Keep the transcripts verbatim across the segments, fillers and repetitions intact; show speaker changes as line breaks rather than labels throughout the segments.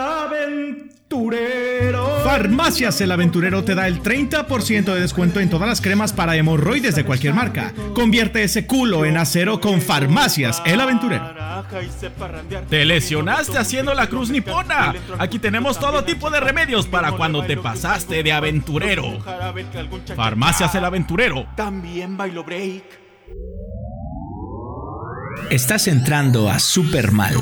Aventurero. Farmacias El Aventurero te da el treinta por ciento de descuento en todas las cremas para hemorroides de cualquier marca. Convierte ese culo en acero con Farmacias El Aventurero.
¿Te lesionaste haciendo la cruz nipona? Aquí tenemos todo tipo de remedios para cuando te pasaste de aventurero. Farmacias El Aventurero.
También bailo break.
Estás entrando a Supermal.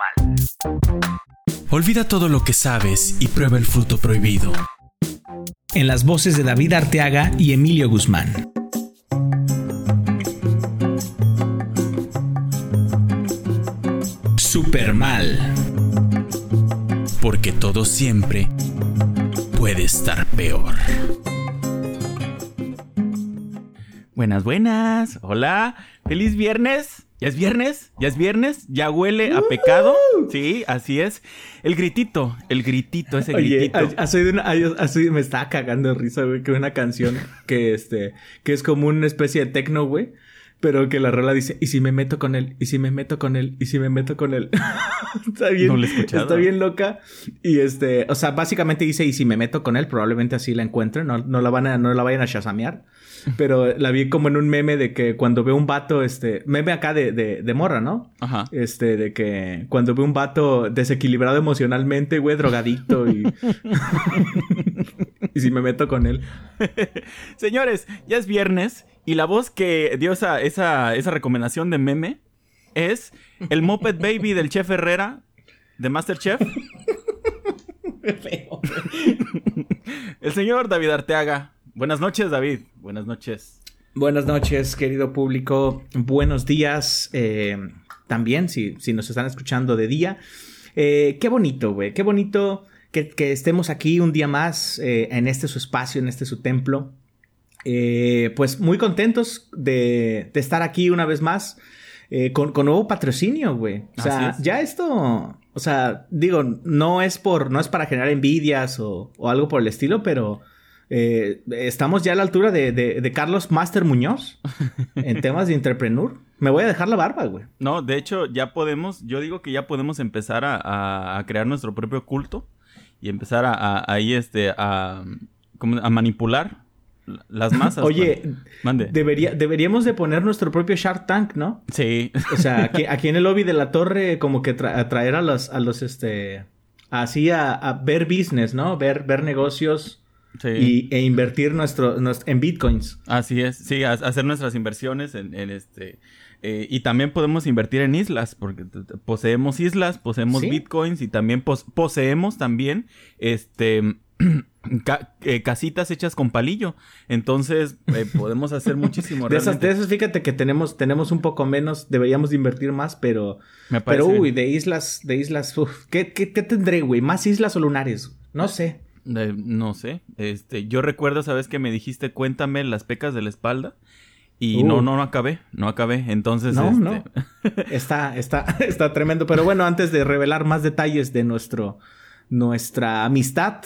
Olvida todo lo que sabes y prueba el fruto prohibido.
En las voces de David Arteaga y Emilio Guzmán. Supermal.
Porque todo siempre puede estar peor.
Buenas, buenas. Hola. Feliz viernes. ¿Ya es viernes? ¿Ya es viernes? ¿Ya huele a pecado? Sí, así es. El gritito, el gritito, ese
Oye,
gritito.
Oye, de una, así me estaba cagando de risa, güey, que una canción que este, que es como una especie de techno, güey, pero que la rola dice, ¿y si me meto con él? ¿Y si me meto con él? ¿Y si me meto con él? Está bien,
no lo he escuchado.
Está bien loca. Y este, o sea, básicamente dice, ¿y si me meto con él? Probablemente así la encuentren, no, no la van a, no la vayan a shazamear. Pero la vi como en un meme de que cuando veo un vato, este... Meme acá de, de, de morra, ¿no?
Ajá.
Este, de que cuando veo un vato desequilibrado emocionalmente, güey, drogadicto y... y si me meto con él.
Señores, ya es viernes y la voz que dio esa, esa, esa recomendación de meme es el Moped Baby del Chef Herrera de MasterChef.
Qué feo.
El señor David Arteaga. Buenas noches, David. Buenas noches.
Buenas noches, querido público. Buenos días. Eh, también, si, si nos están escuchando de día. Eh, qué bonito, güey. Qué bonito que, que estemos aquí un día más eh, en este su espacio, en este su templo. Eh, pues muy contentos de, de estar aquí una vez más eh, con, con nuevo patrocinio, güey. O sea, ya esto... O sea, digo, no es por no es para generar envidias o, o algo por el estilo, pero... Eh, estamos ya a la altura de, de, de Carlos Master Muñoz en temas de entrepreneur. Me voy a dejar la barba, güey.
No, de hecho, ya podemos, yo digo que ya podemos empezar a, a, a crear nuestro propio culto y empezar a, a, ahí este a, como a manipular las masas.
Oye,
para... Mande.
Debería, deberíamos de poner nuestro propio Shark Tank, ¿no?
Sí.
O sea, aquí, aquí en el lobby de la torre, como que tra- a traer a los, a los este, así a, a ver business, ¿no? Ver, ver negocios. Sí. Y, e invertir nuestro, nuestro en bitcoins.
Así es, sí, a, hacer nuestras inversiones en, en este eh, y también podemos invertir en islas porque t- t- poseemos islas, poseemos ¿sí? bitcoins y también pos- poseemos también este ca- eh, casitas hechas con palillo. Entonces eh, podemos hacer muchísimo.
de esas, de esas, fíjate que tenemos tenemos un poco menos, deberíamos de invertir más, pero
Me parece
pero uy,
bien.
de islas, de islas, uf, ¿qué, qué, qué tendré, güey? ¿Más islas o lunares? No sé.
Eh, no sé, este, yo recuerdo, ¿sabes? Que me dijiste, cuéntame las pecas de la espalda. Y uh. no, no, no acabé, no acabé. Entonces,
no,
este...
no. Está, está, está tremendo. Pero bueno, antes de revelar más detalles de nuestro, nuestra amistad,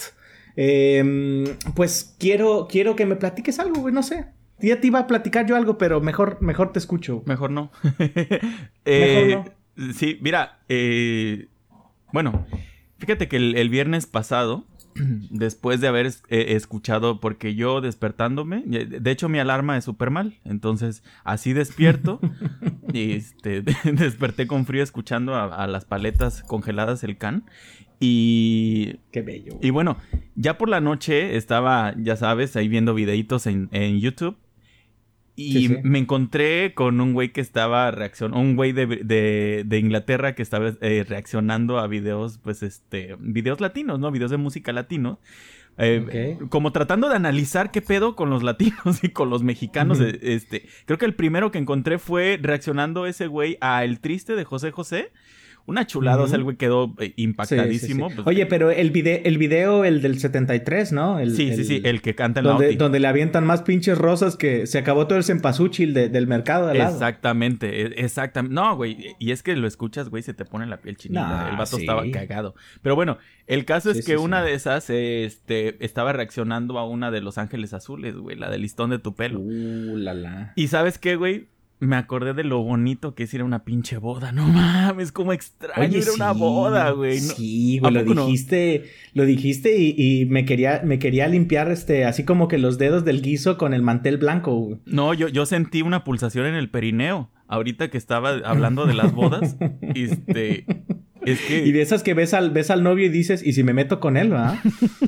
eh, pues quiero, quiero que me platiques algo, güey, no sé. Ya te iba a platicar yo algo, pero mejor, mejor te escucho.
Mejor no.
eh, mejor
no. Sí, mira, eh, bueno, fíjate que el, el viernes pasado, después de haber eh, escuchado, porque yo despertándome, de hecho mi alarma es súper mal, entonces así despierto y este, desperté con frío escuchando a, a las paletas congeladas el can y...
Qué bello.
Y bueno, ya por la noche estaba, ya sabes, ahí viendo videitos en, en YouTube. Y sí, sí. me encontré con un güey que estaba reaccionando, un güey de, de, de Inglaterra que estaba eh, reaccionando a videos, pues, este, videos latinos, ¿no? Videos de música latino. Eh, okay. Como tratando de analizar qué pedo con los latinos y con los mexicanos. Uh-huh. Este, creo que el primero que encontré fue reaccionando ese güey a El Triste de José José. Una chulada, uh-huh. O sea, el güey quedó eh, impactadísimo.
Sí, sí, sí.
Pues,
Oye, pero el video, el video, el del setenta y tres, ¿no? El,
sí,
el,
sí, sí, el que canta en
donde,
la O T I.
Donde le avientan más pinches rosas que se acabó todo el cempasúchil de, del mercado de al lado.
Exactamente, exactamente. No, güey, y es que lo escuchas, güey, se te pone la piel chinita. Nah, el vato sí. estaba cagado. Pero bueno, el caso es sí, que sí, una sí. de esas este, estaba reaccionando a una de Los Ángeles Azules, güey, la del listón de tu pelo.
Uh, la la.
Y ¿sabes qué, güey? me acordé de lo bonito que es ir a una pinche boda. No mames, cómo extraño
Oye,
ir a una
sí,
boda, güey. No,
sí, güey, lo dijiste, no? lo dijiste y, y me quería, me quería limpiar este, así como que los dedos del guiso con el mantel blanco, güey.
No, yo, yo sentí una pulsación en el perineo. Ahorita que estaba hablando de las bodas, este, es que...
Y de esas que ves al, ves al novio y dices, ¿y si me meto con él, va?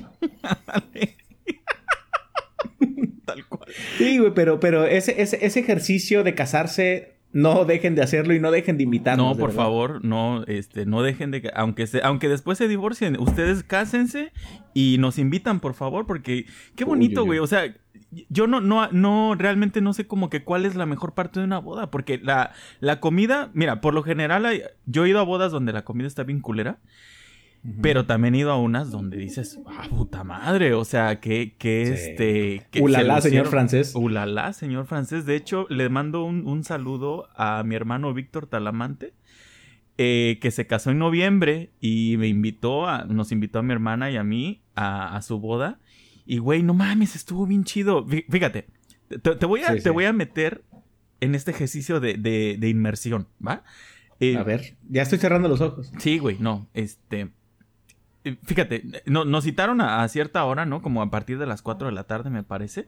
Tal cual.
Sí, güey, pero, pero ese, ese, ese ejercicio de casarse, no dejen de hacerlo y no dejen de invitarnos.
No, por verdad. favor, no, este, no dejen de... Aunque, se, aunque después se divorcien, ustedes cásense y nos invitan, por favor, porque qué bonito, güey. O sea, yo no, no, no, realmente no sé como que cuál es la mejor parte de una boda, porque la, la comida, mira, por lo general, hay, yo he ido a bodas donde la comida está bien culera. Uh-huh. Pero también he ido a unas donde dices, ah, puta madre, o sea, que, que sí. este... Que
Ulala, señor francés.
Ulala, señor francés. De hecho, le mando un, un saludo a mi hermano Víctor Talamante, eh, que se casó en noviembre y me invitó, a, nos invitó a mi hermana y a mí a, a su boda. Y, güey, no mames, estuvo bien chido. Fíjate, te, te, voy, a, sí, te sí. voy a meter en este ejercicio de, de, de inmersión, ¿va?
Eh, a ver, ya estoy cerrando los ojos.
Sí, güey, no, este... Fíjate, no, nos citaron a, a cierta hora, ¿no? Como a partir de las cuatro de la tarde, me parece.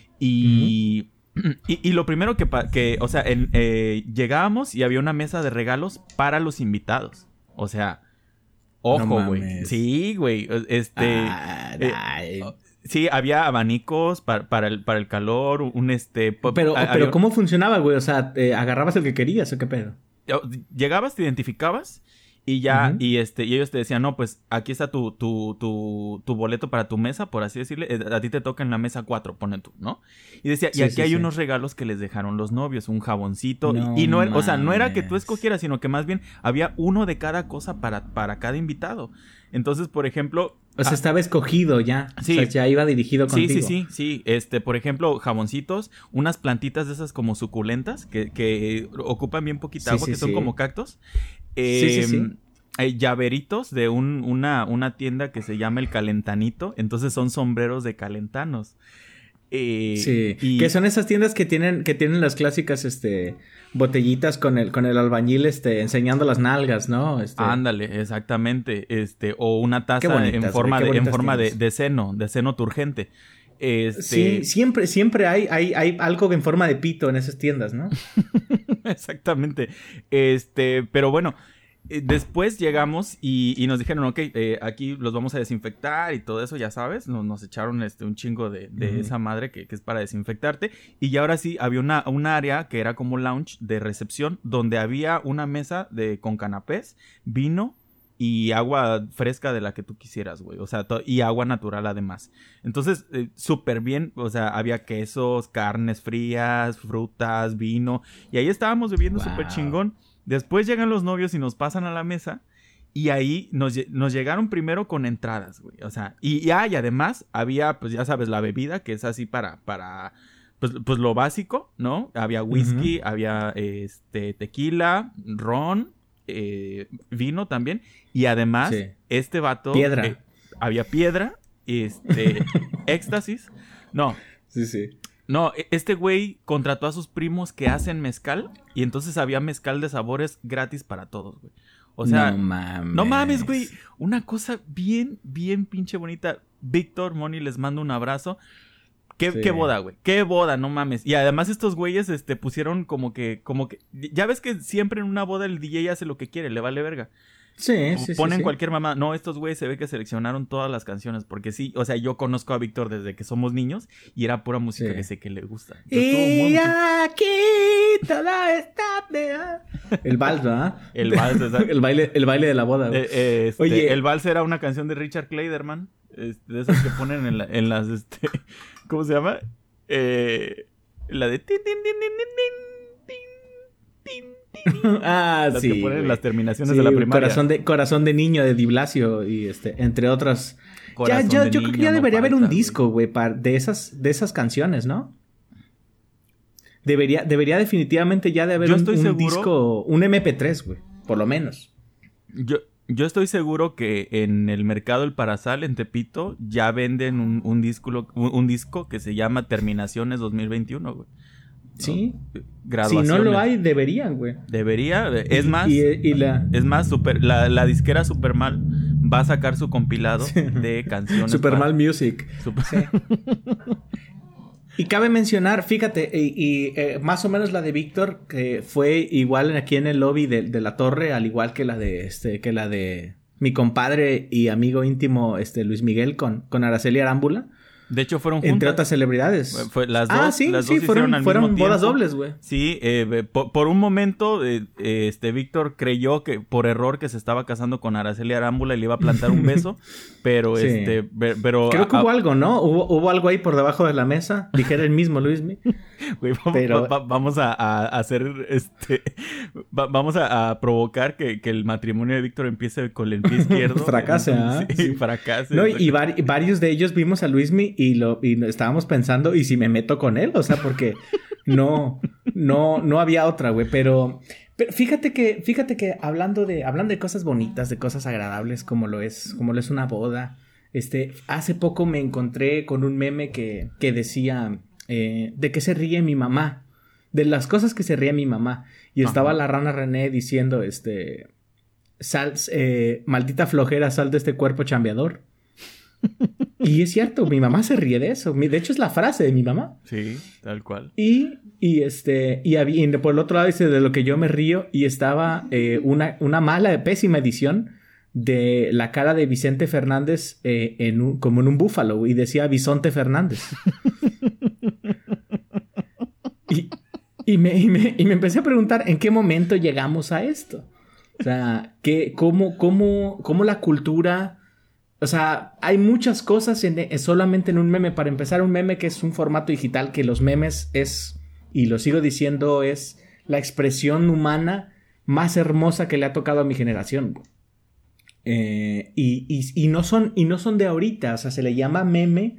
Y, uh-huh. y, y lo primero que, que o sea, en, eh, llegábamos y había una mesa de regalos para los invitados. O sea, ojo, güey. No sí, güey. Este... Ah, eh, sí, había abanicos para, para, el, para el calor, un este...
Pero, a, pero ¿cómo funcionaba, güey? O sea, eh, ¿agarrabas el que querías o qué pedo?
Llegabas, te identificabas... Y ya, uh-huh. y este, y ellos te decían, no, pues aquí está tu, tu, tu, tu boleto para tu mesa, por así decirle, a ti te toca en la mesa cuatro, ponen tú, ¿no? Y decía, sí, y aquí sí, hay sí. unos regalos que les dejaron los novios, un jaboncito, no, y, y no era, o sea, no era que tú escogieras, sino que más bien había uno de cada cosa para, para cada invitado. Entonces, por ejemplo...
O sea, ah, estaba escogido ya. Sí. O sea, ya iba dirigido contigo.
Sí, sí, sí, sí. Este, por ejemplo, jaboncitos, unas plantitas de esas como suculentas, que, que ocupan bien poquita agua, sí, sí, que son sí. como cactus. Eh, sí, sí, sí. Hay llaveritos de un, una, una tienda que se llama El Calentanito. Entonces son sombreros de calentanos. Eh,
sí, y... que son esas tiendas que tienen, que tienen las clásicas este, botellitas con el, con el albañil este, enseñando las nalgas, ¿no? Este...
Ándale, exactamente. Este, o una taza bonitas, en forma, de, en forma de, de seno, de seno turgente. Este...
Sí, siempre, siempre hay, hay, hay algo en forma de pito en esas tiendas, ¿no?
Exactamente. Este, pero bueno, eh, después llegamos y, y nos dijeron, ok, eh, aquí los vamos a desinfectar y todo eso, ya sabes. Nos, nos echaron este, un chingo de, de uh-huh. esa madre que, que es para desinfectarte. Y ya ahora sí, había una, un área que era como lounge de recepción, donde había una mesa de, con canapés, vino y agua fresca de la que tú quisieras, güey. O sea, to- y agua natural además. Entonces, eh, súper bien. O sea, había quesos, carnes frías, frutas, vino. Y ahí estábamos bebiendo súper wow. chingón. Después llegan los novios y nos pasan a la mesa. Y ahí nos, nos llegaron primero con entradas, güey. O sea, y, y, ah, y además había, pues ya sabes, la bebida, que es así para... para pues, pues lo básico, ¿no? Había whisky, uh-huh. había este tequila, ron... Eh, vino también. Y además, sí. este vato...
Piedra.
Eh, había piedra. Este... éxtasis. No.
Sí, sí.
No, este güey contrató a sus primos que hacen mezcal. Y entonces había mezcal de sabores gratis para todos, güey. O sea...
No mames.
No mames, güey. Una cosa bien, bien pinche bonita. Víctor, Moni, les mando un abrazo. ¿Qué, sí. qué boda, güey? ¿Qué boda? No mames. Y además estos güeyes este, pusieron como que... como que ya ves que siempre en una boda el D J hace lo que quiere. Le vale verga.
Sí, sí,
Ponen
sí,
cualquier mamá. No, estos güeyes se ve que seleccionaron todas las canciones. Porque sí, o sea, yo conozco a Víctor desde que somos niños. Y era pura música sí. que sé que le gusta.
Entonces, y aquí toda esta... El vals, ¿verdad?
El vals, exacto.
el, baile, el baile de la boda, güey.
Eh, este, Oye, el vals era una canción de Richard Clayderman. Este, de esas que ponen en, la, en las... este ¿Cómo se llama? Eh, la de... tin, tin, tin, tin, tin, tin, tin.
Ah,
las
sí.
que ponen en las terminaciones
sí,
de la primaria.
Corazón de, corazón de niño de Di Blasio y este, entre otras. Ya, ya, yo creo que ya debería haber un disco, güey, de esas, de esas canciones, ¿no? Debería, debería definitivamente ya de haber un, un disco, un eme pe tres, güey, por lo menos.
Yo... Yo estoy seguro que en el mercado El Parasal, en Tepito, ya venden un, un, disco, un, un disco que se llama Terminaciones dos mil veintiuno, güey.
Sí.
Graduaciones.
Si no lo hay, deberían, güey.
Debería. Es
y,
más...
Y, y la...
Es más, super, la, la disquera Supermal va a sacar su compilado sí. de canciones.
Supermal para... Music.
Super...
Sí. Y cabe mencionar, fíjate, y, y eh, más o menos la de Víctor, que fue igual aquí en el lobby de, de la torre, al igual que la de este, que la de mi compadre y amigo íntimo, este Luis Miguel con, con Araceli Arámbula.
De hecho, fueron juntas.
Entre otras celebridades.
Fue, las dos,
ah, sí,
las
sí,
dos
fueron,
al
fueron
mismo
bodas
tiempo.
dobles, güey.
Sí, eh, por, por un momento, eh, este Víctor creyó que por error que se estaba casando con Araceli Arámbula y le iba a plantar un beso, pero sí. este, pero...
Creo que
a,
hubo algo, ¿no? Hubo, hubo algo ahí por debajo de la mesa, dijera el mismo Luismi.
Güey, vamos, pero... va, vamos a, a hacer, este, va, vamos a, a provocar que, que el matrimonio de Víctor empiece con el pie izquierdo.
Fracase, ¿ah?
Sí, sí. fracase.
No, y, y vari, varios de ellos vimos a Luismi y lo y estábamos pensando, ¿y si me meto con él? O sea, porque no, no, no había otra, güey. Pero, pero fíjate que, fíjate que hablando de, hablando de cosas bonitas, de cosas agradables, como lo es, como lo es una boda. Este, hace poco me encontré con un meme que, que decía, eh, ¿de qué se ríe mi mamá? De las cosas que se ríe mi mamá. Y Ajá. estaba la rana René diciendo, este, sal, eh, maldita flojera, sal de este cuerpo chambeador. Y es cierto, mi mamá se ríe de eso. De hecho, es la frase de mi mamá.
Sí, tal cual.
Y, y este, y, y por el otro lado dice de lo que yo me río. Y estaba eh, una, una mala, pésima edición de la cara de Vicente Fernández eh, en un, como en un búfalo. Y decía Bisonte Fernández. y, y, me, y, me, y me empecé a preguntar en qué momento llegamos a esto. O sea, que, cómo, cómo, cómo la cultura... O sea, hay muchas cosas en, en, solamente en un meme. Para empezar, un meme que es un formato digital, que los memes es, y lo sigo diciendo, es la expresión humana más hermosa que le ha tocado a mi generación. Eh, y, y, y, no son, y no son de ahorita, o sea, se le llama meme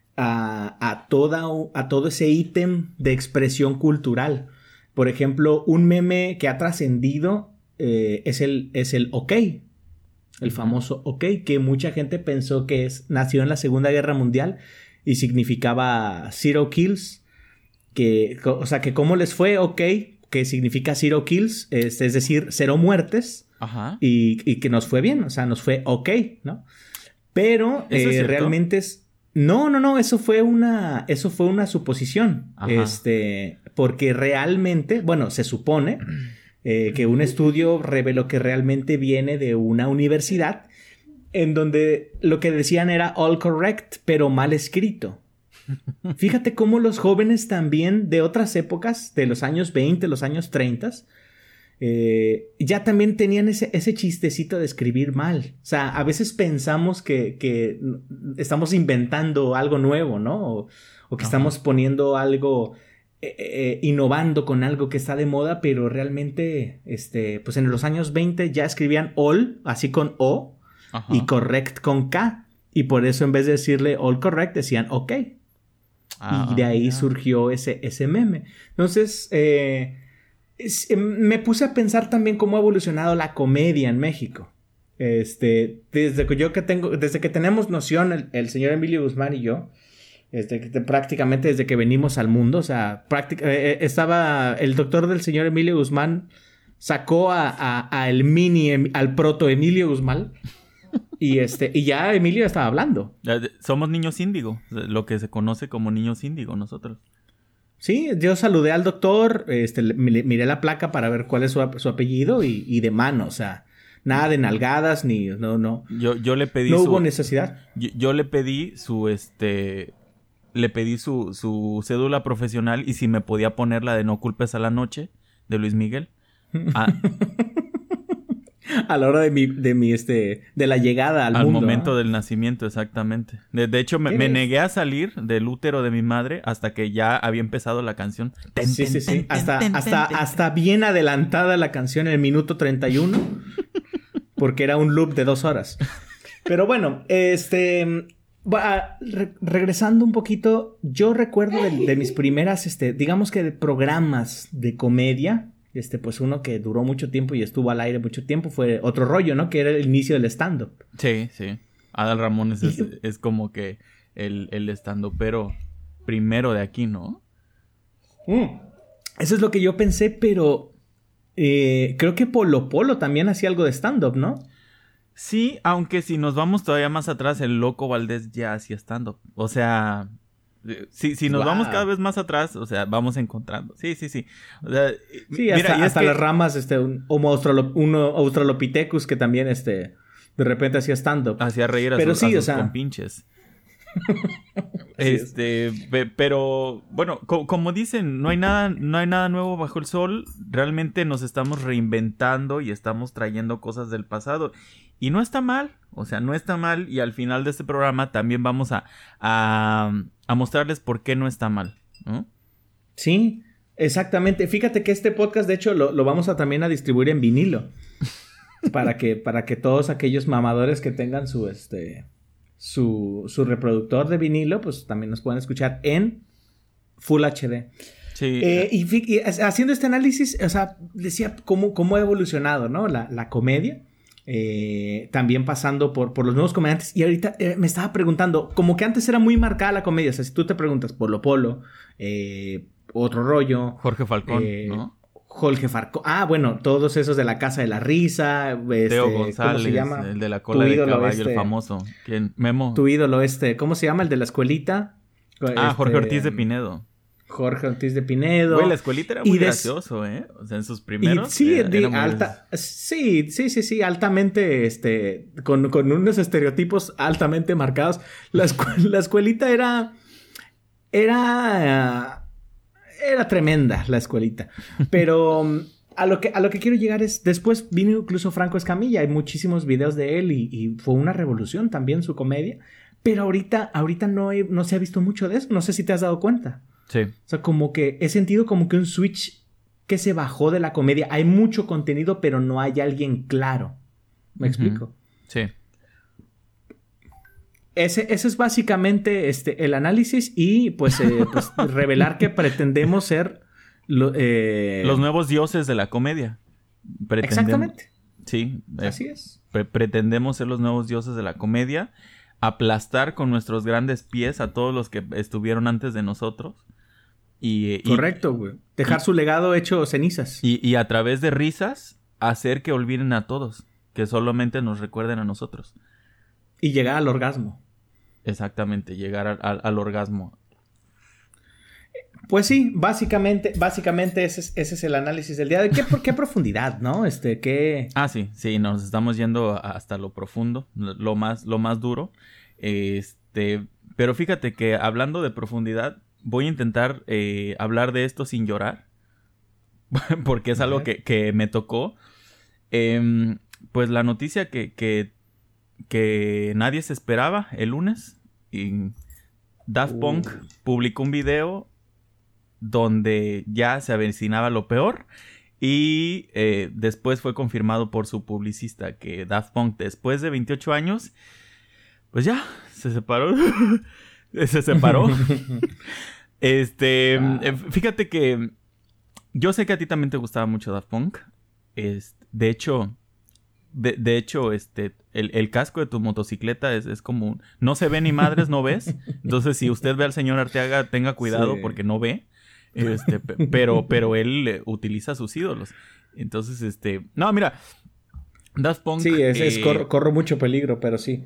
a, a, toda, a todo ese ítem de expresión cultural. Por ejemplo, un meme que ha trascendido eh, es, el, es el OK. El famoso OK, que mucha gente pensó que es, nació en la Segunda Guerra Mundial y significaba Zero Kills. Que, o sea, que cómo les fue OK, que significa Zero Kills, es, es decir, cero muertes.
Ajá.
Y, y que nos fue bien, o sea, nos fue OK, ¿no? Pero
¿Eso
eh,
es
realmente es... No, no, no, eso fue una, eso fue una suposición.
Ajá.
Este, porque realmente, bueno, se supone... Eh, que un estudio reveló que realmente viene de una universidad en donde lo que decían era all correct, pero mal escrito. Fíjate cómo los jóvenes también de otras épocas, de los años veinte, los años treinta, eh, ya también tenían ese, ese chistecito de escribir mal. O sea, a veces pensamos que, que estamos inventando algo nuevo, ¿no? O, o que Ajá. estamos poniendo algo... Eh, eh, innovando con algo que está de moda, pero realmente, este, pues en los años veinte ya escribían all, así con O, Ajá. y correct con K, y por eso en vez de decirle all correct, decían OK. Ah, y de ahí yeah. surgió ese, ese meme. Entonces, eh, es, eh, me puse a pensar también cómo ha evolucionado la comedia en México. Este, desde que yo que tengo, desde que tenemos noción, el, el señor Emilio Guzmán y yo, Este, prácticamente desde que venimos al mundo, o sea, práctica, eh, estaba el doctor del señor Emilio Guzmán sacó a, a, a el mini, al proto Emilio Guzmán y este y ya Emilio estaba hablando.
Somos niños índigo, lo que se conoce como niños índigo nosotros.
Sí, yo saludé al doctor, este, miré la placa para ver cuál es su, su apellido y, y de mano, o sea, nada de nalgadas ni no no.
Yo yo le pedí
no
su,
hubo necesidad.
Yo, yo le pedí su este Le pedí su, su cédula profesional y si me podía poner la de No culpes a la noche de Luis Miguel. Ah.
A la hora de mi, de mi, este, de la llegada al,
al
mundo.
Al momento
¿no?
del nacimiento, exactamente. De, de hecho, me, me negué a salir del útero de mi madre hasta que ya había empezado la canción.
Ten, sí, ten, sí, sí. Ten, hasta, ten, hasta, ten, hasta bien adelantada la canción en el minuto treinta y uno. Porque era un loop de dos horas. Pero bueno, este... Re- regresando un poquito, yo recuerdo de, de mis primeras, este, digamos que de programas de comedia, este, pues uno que duró mucho tiempo y estuvo al aire mucho tiempo fue Otro Rollo, ¿no? Que era el inicio del stand-up.
Sí, sí. Adal Ramones es, es como que el, el stand-up, pero primero de aquí, ¿no?
Mm. Eso es lo que yo pensé, pero eh, creo que Polo Polo también hacía algo de stand-up, ¿no?
Sí, aunque si nos vamos todavía más atrás, el Loco Valdés ya hacía stand-up. O sea, si, si nos wow. vamos cada vez más atrás, o sea, vamos encontrando. Sí, sí, sí. O sea,
sí, mira, hasta, y hasta que... las ramas, este, un Homo australo, uno Australopithecus que también, este, de repente hacía stand-up.
Hacía reír a,
pero
su,
sí,
a sus
o sea...
compinches. este, pe, pero bueno, co- como dicen, no hay nada, no hay nada nuevo bajo el sol. Realmente nos estamos reinventando y estamos trayendo cosas del pasado. Y no está mal, o sea, no está mal. Y al final de este programa también vamos a, a, a mostrarles por qué no está mal, ¿no?
Sí, exactamente. Fíjate que este podcast, de hecho, lo, lo vamos a también a distribuir en vinilo. para que, para que todos aquellos mamadores que tengan su, este, su, su reproductor de vinilo, pues también nos puedan escuchar en Full H D.
Sí.
Eh, y, y haciendo este análisis, o sea, decía cómo, cómo ha evolucionado, ¿no? La, la comedia. Eh, también pasando por, por los nuevos comediantes. Y ahorita eh, me estaba preguntando, como que antes era muy marcada la comedia. O sea, si tú te preguntas Polo Polo, eh, Otro Rollo,
Jorge Falcón,
eh,
¿no?
Jorge Falcón. Ah, bueno, todos esos de la Casa de la Risa. Este,
Teo González,
¿cómo se llama?
El de la cola de caballo, este, el famoso. ¿Quién? Memo.
Tu ídolo este, ¿cómo se llama? El de la escuelita.
Ah, este, Jorge Ortiz de Pinedo.
Jorge Ortiz de Pinedo.
Güey, la escuelita era muy
des...
gracioso, ¿eh? O sea, en sus primeros...
Y, sí,
era,
de,
era muy...
alta, sí, sí, sí, sí, altamente, este, con, con unos estereotipos altamente marcados. La, escu- la escuelita era, era, era tremenda, la escuelita. Pero a lo que, a lo que quiero llegar es, después vino incluso Franco Escamilla, hay muchísimos videos de él y, y fue una revolución también su comedia. Pero ahorita, ahorita no, he, no se ha visto mucho de eso, no sé si te has dado cuenta.
Sí.
O sea, como que he sentido como que un switch que se bajó de la comedia. Hay mucho contenido, pero no hay alguien claro. ¿Me uh-huh. explico?
Sí.
Ese, ese es básicamente este, el análisis y pues, eh, pues revelar que pretendemos ser lo, eh...
los nuevos dioses de la comedia. Pretendemos...
Exactamente.
Sí.
Eh, Así es.
Pre- pretendemos ser los nuevos dioses de la comedia. Aplastar con nuestros grandes pies a todos los que estuvieron antes de nosotros. Y, y,
Correcto, güey. Dejar y, su legado hecho cenizas.
Y, y a través de risas, hacer que olviden a todos. Que solamente nos recuerden a nosotros.
Y llegar al orgasmo.
Exactamente, llegar a, a, al orgasmo.
Pues sí, básicamente, básicamente ese es, ese es el análisis del día de hoy. ¿Qué, qué profundidad, ¿no? Este, qué...
Ah, sí, sí, nos estamos yendo hasta lo profundo, lo más, lo más duro. Este, pero fíjate que hablando de profundidad, voy a intentar eh, hablar de esto sin llorar. Porque es algo que, que me tocó. Eh, pues la noticia que, que, que nadie se esperaba el lunes. Y Daft Punk uh. publicó un video donde ya se avecinaba lo peor. Y eh, después fue confirmado por su publicista que Daft Punk, después de veintiocho años, pues ya, se separó. se separó. este, ah. eh, fíjate que yo sé que a ti también te gustaba mucho Daft Punk. Es, de hecho, de, de hecho, este, el, el casco de tu motocicleta es, es como un, no se ve ni madres, no ves. Entonces, si usted ve al señor Arteaga, tenga cuidado sí. porque no ve. Este, pero, pero él eh, utiliza sus ídolos. Entonces, este... No, mira. Daft Punk...
Sí, es,
eh,
es corro, corro mucho peligro, pero sí.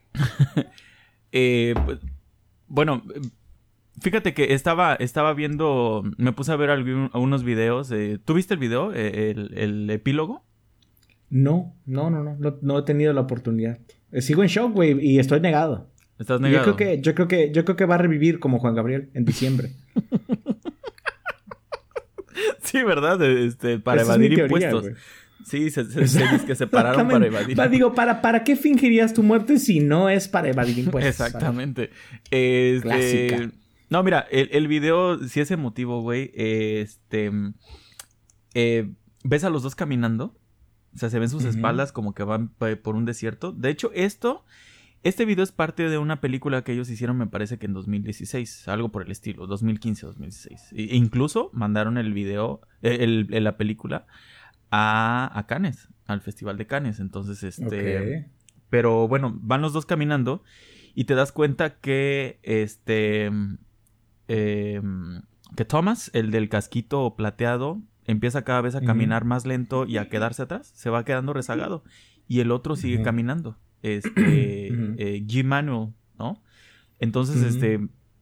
eh, pues, bueno, fíjate que estaba, estaba viendo... Me puse a ver algún, algunos videos. Eh, ¿Tú viste el video? Eh, el, el epílogo.
No, no, no, no, no. No he tenido la oportunidad. Sigo en shock, güey, y estoy negado.
¿Estás negado?
Yo creo que, yo creo que, yo creo que va a revivir como Juan Gabriel en diciembre.
Sí, ¿verdad? Este, para
Esa
evadir
es mi teoría,
impuestos.
Güey.
Sí, se, se, se dice que se pararon para evadir.
Va, digo, ¿para, ¿para qué fingirías tu muerte si no es para evadir impuestos?
Exactamente. Este,
Clásica.
No, mira, el, el video sí es emotivo, güey. Este... Eh, ¿ves a los dos caminando? O sea, se ven sus uh-huh. espaldas como que van por un desierto. De hecho, esto... Este video es parte de una película que ellos hicieron, me parece que en dos mil dieciséis. Algo por el estilo, dos mil quince, dos mil dieciséis. E incluso mandaron el video, el, el, la película, a, a Cannes, al Festival de Cannes. Entonces, este... Okay. Pero bueno, van los dos caminando y te das cuenta que, este... Eh, que Thomas, el del casquito plateado, empieza cada vez a caminar uh-huh. más lento y a quedarse atrás. Se va quedando rezagado. Y el otro sigue uh-huh. caminando. Este, uh-huh. eh, G. Manuel, ¿no? Entonces, uh-huh. este...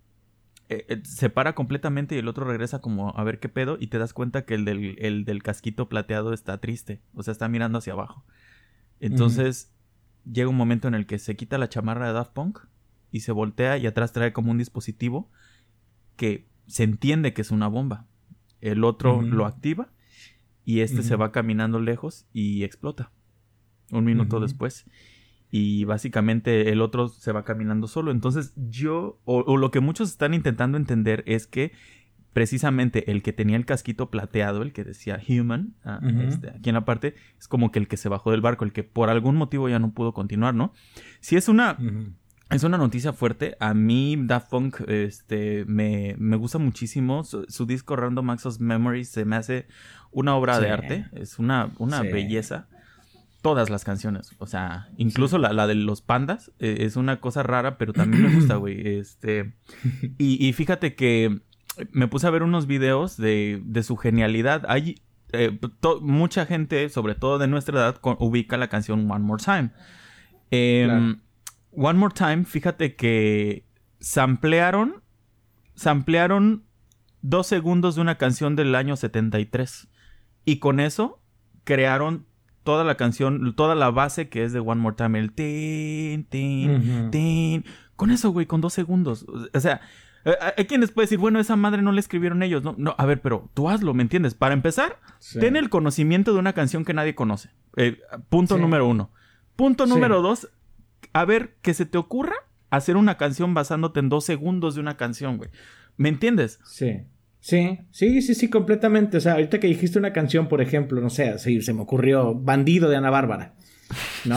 Eh, eh, se para completamente y el otro regresa como a ver qué pedo. Y te das cuenta que el del, el del casquito plateado está triste. O sea, está mirando hacia abajo. Entonces, uh-huh. llega un momento en el que se quita la chamarra de Daft Punk y se voltea y atrás trae como un dispositivo que se entiende que es una bomba. El otro uh-huh. lo activa y este uh-huh. se va caminando lejos y explota. Un minuto uh-huh. después. Y básicamente el otro se va caminando solo. Entonces yo, o, o lo que muchos están intentando entender es que precisamente el que tenía el casquito plateado, el que decía Human, uh, uh-huh. este, aquí en la parte, es como que el que se bajó del barco, el que por algún motivo ya no pudo continuar, ¿no? Si es una... Uh-huh. Es una noticia fuerte. A mí Daft Punk este, me, me gusta muchísimo. Su, su disco Random Access Memories se me hace una obra sí. de arte. Es una, una sí. belleza. Todas las canciones. O sea, incluso sí. la, la de los pandas eh, es una cosa rara, pero también me gusta, güey. Este, y, y fíjate que me puse a ver unos videos de, de su genialidad. Hay eh, to, mucha gente, sobre todo de nuestra edad, con, ubica la canción One More Time. Eh, claro. One More Time, fíjate que samplearon, samplearon dos segundos de una canción del año setenta y tres. Y con eso crearon toda la canción, toda la base que es de One More Time. El tin, tin, uh-huh. tin. Con eso, güey, con dos segundos. O sea, hay quienes pueden decir, bueno, esa madre no la escribieron ellos. No, no, a ver, pero tú hazlo, ¿me entiendes? Para empezar, sí. ten el conocimiento de una canción que nadie conoce. Eh, punto sí. número uno. Punto sí. número dos. A ver, que se te ocurra hacer una canción basándote en dos segundos de una canción, güey. ¿Me entiendes?
Sí. Sí, sí, sí, sí, completamente. O sea, ahorita que dijiste una canción, por ejemplo, no sé, sí, se me ocurrió Bandido de Ana Bárbara, ¿no?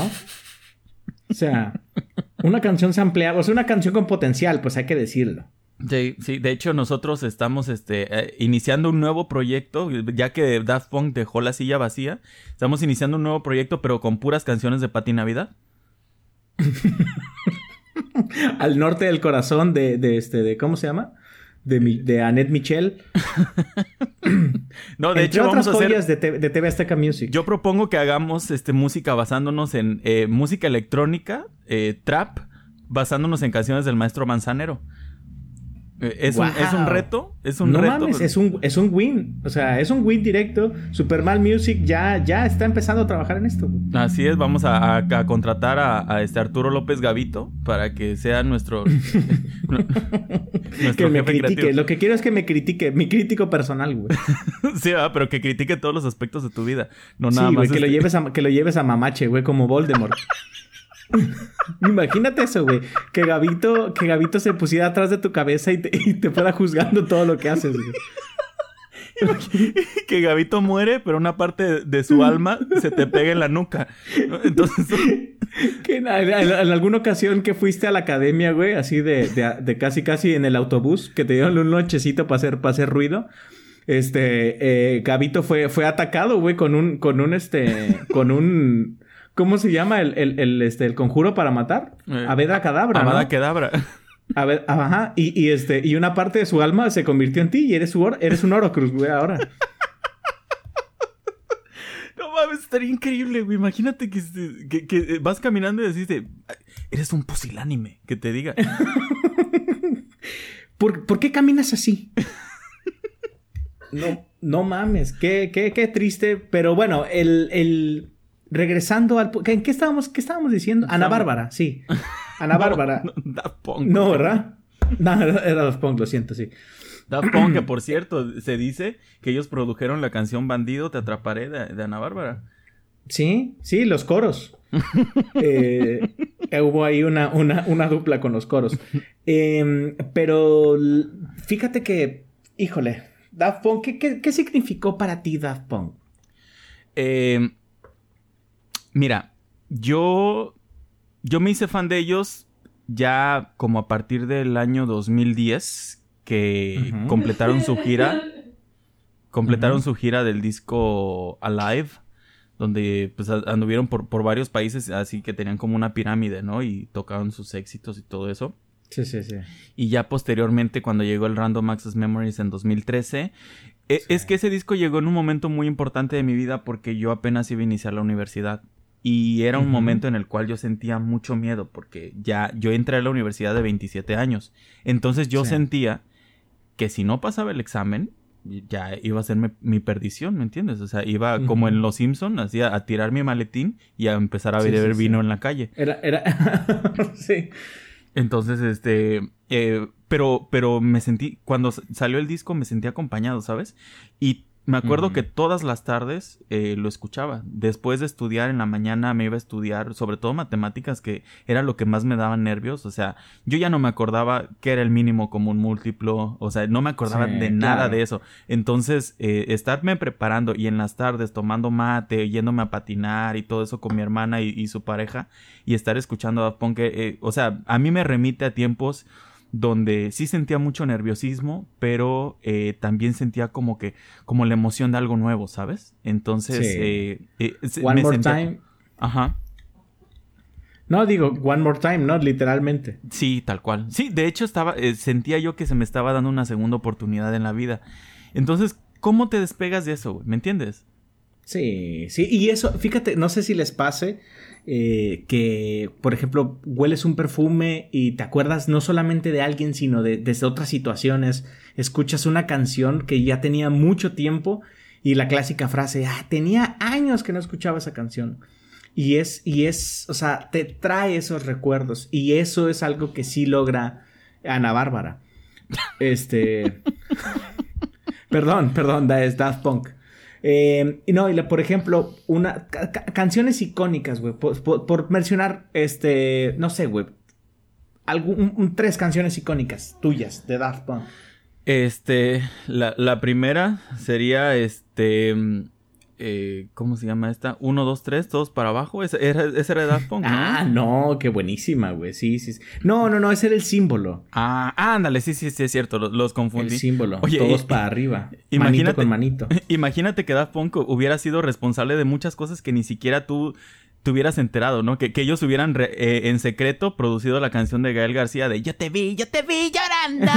O sea, una canción sampleada, o sea, una canción con potencial, pues hay que decirlo.
Sí, sí, de hecho nosotros estamos este, eh, iniciando un nuevo proyecto, ya que Daft Punk dejó la silla vacía. Estamos iniciando un nuevo proyecto, pero con puras canciones de Pati Navidad.
Al norte del corazón de, de este, de ¿cómo se llama? De, de Annette Michel.
No, de
Entre
hecho
otras
vamos a hacer
joyas de, te, de T V Azteca Music.
Yo propongo que hagamos este música basándonos en eh, música electrónica, eh, trap, basándonos en canciones del maestro Manzanero. Es, wow. un, es un reto, es un
no
reto.
Mames, es un, es un win, o sea, es un win directo. Superman Music ya, ya está empezando a trabajar en esto.
Así es, vamos a, a, a contratar a, a este Arturo López Gavito para que sea nuestro,
nuestro que me critique, creativo. Lo que quiero es que me critique, mi crítico personal, güey.
Sí, ¿verdad? Pero que critique todos los aspectos de tu vida, no nada
sí,
más.
Sí, güey, que, este... lo lleves a, que lo lleves a mamache, güey, como Voldemort. Imagínate eso, güey. Que Gavito, que Gavito se pusiera atrás de tu cabeza y te, y te fuera juzgando todo lo que haces, güey.
Que Gavito muere, pero una parte de, de su alma se te pega en la nuca, ¿no? Entonces...
Que en, en, en alguna ocasión que fuiste a la academia, güey, así de, de, de casi casi en el autobús, que te dieron un lonchecito para hacer, para hacer ruido. Este, eh, Gavito fue, fue atacado, güey, con un, con un, este, con un... ¿Cómo se llama el, el, el, este, el conjuro para matar? Eh, Aveda Kedavra, ¿no?
Aveda Kedavra.
A ver, ajá. Y, y, este, y una parte de su alma se convirtió en ti y eres, su or, eres un Horcrux, güey, ahora.
No mames, estaría increíble, güey. Imagínate que, que, que vas caminando y decís, eres un pusilánime, que te diga.
¿Por, ¿Por qué caminas así? No, no mames. Qué, qué, qué triste. Pero bueno, el... el... Regresando al... ¿En qué estábamos, qué estábamos diciendo? Ana Bárbara, sí. Ana Bárbara.
No, no, Daft Punk.
No, ¿verdad? No, era Daft Punk, lo siento, sí.
Daft Punk, que por cierto, se dice que ellos produjeron la canción Bandido, Te Atraparé de, de Ana Bárbara.
Sí, sí, los coros. eh, hubo ahí una, una, una dupla con los coros. Eh, pero fíjate que, híjole, Daft Punk, ¿qué, qué, qué significó para ti Daft Punk?
Eh... Mira, yo, yo me hice fan de ellos ya como a partir del año dos mil diez, que uh-huh. completaron su gira, completaron uh-huh. su gira del disco Alive, donde pues anduvieron por, por varios países, así que tenían como una pirámide, ¿no? Y tocaron sus éxitos y todo eso.
Sí, sí, sí.
Y ya posteriormente, cuando llegó el Random Access Memories en dos mil trece... Sí. Es que ese disco llegó en un momento muy importante de mi vida porque yo apenas iba a iniciar la universidad. Y era un uh-huh. momento en el cual yo sentía mucho miedo porque ya yo entré a la universidad de veintisiete años. Entonces yo sí. sentía que si no pasaba el examen, ya iba a ser mi, mi perdición, ¿me entiendes? O sea, iba uh-huh. como en Los Simpson, así a, a tirar mi maletín y a empezar a beber sí, sí, vino sí. en la calle.
Era, era... sí.
Entonces, este... Eh, pero, pero me sentí... Cuando salió el disco me sentí acompañado, ¿sabes? Y me acuerdo uh-huh. que todas las tardes eh, lo escuchaba. Después de estudiar en la mañana me iba a estudiar, sobre todo matemáticas, que era lo que más me daba nervios. O sea, yo ya no me acordaba qué era el mínimo común múltiplo. O sea, no me acordaba sí, de nada claro. de eso. Entonces, eh, estarme preparando y en las tardes tomando mate, yéndome a patinar y todo eso con mi hermana y, y su pareja, y estar escuchando Daft Punk, eh, o sea, a mí me remite a tiempos donde sí sentía mucho nerviosismo, pero eh, también sentía como que, como la emoción de algo nuevo, ¿sabes? Entonces, sí. eh, eh,
One
me
more
sentía...
time.
Ajá.
No, digo, one more time, ¿no? Literalmente.
Sí, tal cual. Sí, de hecho, estaba, eh, sentía yo que se me estaba dando una segunda oportunidad en la vida. Entonces, ¿cómo te despegas de eso, güey? ¿Me entiendes?
Sí, sí. Y eso, fíjate, no sé si les pase... Eh, que, por ejemplo, hueles un perfume y te acuerdas no solamente de alguien, sino de, de otras situaciones. Escuchas una canción que ya tenía mucho tiempo y la clásica frase, ah, tenía años que no escuchaba esa canción. Y es, y es, o sea, te trae esos recuerdos. Y eso es algo que sí logra Ana Bárbara. Este... perdón, perdón, es Daft Punk. Eh, y no, y la, por ejemplo, una ca- canciones icónicas, güey, por, por, por mencionar, este, no sé, güey, algún, un, tres canciones icónicas tuyas de Daft Punk.
Este, la, la primera sería, este, eh, ¿cómo se llama esta? Uno, dos, tres, todos para abajo. Esa era, esa era Daft Punk, ¿no?
Ah, no, qué buenísima, güey. Sí, sí, sí. No, no, no, ese era el símbolo.
Ah, ándale, sí, sí, sí, es cierto. Los, los confundí.
El símbolo. Oye, todos y, para arriba. Manito con manito.
Imagínate que Daft Punk hubiera sido responsable de muchas cosas que ni siquiera tú te hubieras enterado, ¿no? Que, que ellos hubieran re, eh, en secreto producido la canción de Gael García de Yo te vi, yo te vi llorando.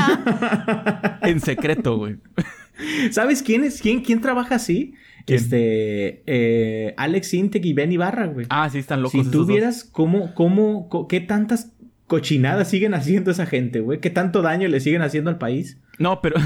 En secreto, güey.
¿Sabes quién es? ¿Quién, quién trabaja así? ¿Quién? Este, eh, Alex Intec y Ben Ibarra, güey.
Ah, sí, están locos.
Si tú vieras cómo, cómo, cómo, qué tantas cochinadas siguen haciendo esa gente, güey. Qué tanto daño le siguen haciendo al país.
No, pero...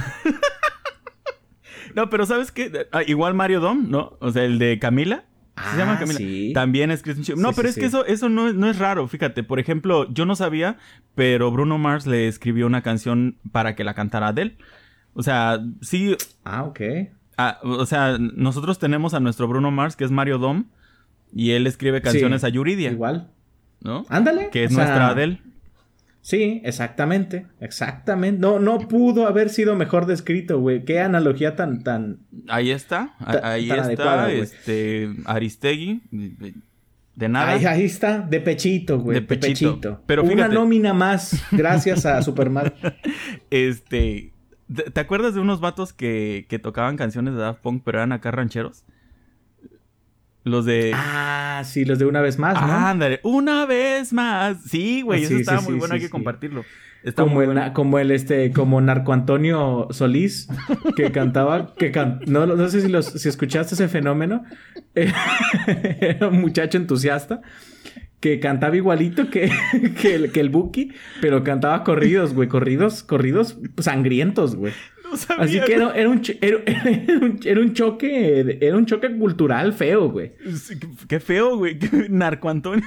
no, pero ¿sabes qué? Ah, igual Mario Dom, ¿no? O sea, el de Camila.
Ah,
se llama Camila.
Sí.
También es Christian Sheep. No,
sí,
pero
sí,
es
sí.
que eso, eso no, no es raro, fíjate. Por ejemplo, yo no sabía, pero Bruno Mars le escribió una canción para que la cantara Adele. O sea, sí...
Ah, ok.
Ah, o sea, nosotros tenemos a nuestro Bruno Mars, que es Mario Dom, y él escribe canciones
sí,
a Yuridia.
Igual.
¿No?
Ándale.
Que es
o
nuestra
sea,
Adele.
Sí, exactamente. Exactamente. No, no pudo haber sido mejor descrito, güey. Qué analogía tan, tan...
Ahí está.
Ta-
ahí
tan
está,
adecuada,
este... Aristegui. De nada.
Ahí, ahí está. De pechito, güey.
De
De
pechito.
pechito.
Pero
una
fíjate.
nómina más gracias a Superman.
Este... ¿Te acuerdas de unos vatos que, que tocaban canciones de Daft Punk, pero eran acá rancheros? Los de...
Ah, sí, los de Una Vez Más, ¿no?
Ah, ándale. Una vez más. Sí, güey.
Ah,
eso
sí,
estaba
sí,
muy
sí,
bueno.
sí,
Hay que
sí.
compartirlo. Está
Como
muy
el,
bueno.
na- como el, este, como Narco Antonio Solís, que cantaba, que can- no, no sé si los, si escuchaste ese fenómeno. Eh, Era un muchacho entusiasta que cantaba igualito que, que, el, que el Buki, pero cantaba corridos, güey, corridos, corridos sangrientos, güey.
No sabía.
Así que era, era, un, ch- era, era, un, era un choque, era un choque cultural feo, güey.
Sí, qué- Qué feo, güey. Narco Antonio.